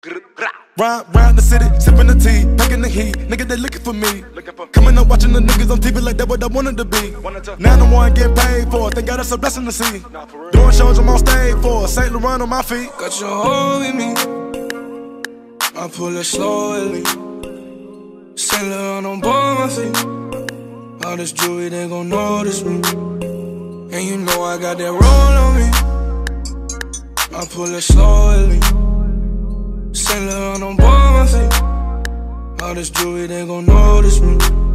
Round the city, sipping the tea, packing the heat. Nigga, they looking for me. Coming up watching the niggas on TV like that what I wanted to be. Now I'm one getting paid for it. Thank God that's a blessing to see. Doing shows I'm on stage for it. St. Laurent on my feet. Got your hold in me. I pull it slowly. St. Laurent on both my feet. All this jewelry, they gon' notice me. And you know I got that roll on me. I pull it slowly. St. Laurent on both my feet. All this jewelry, they gon' notice me.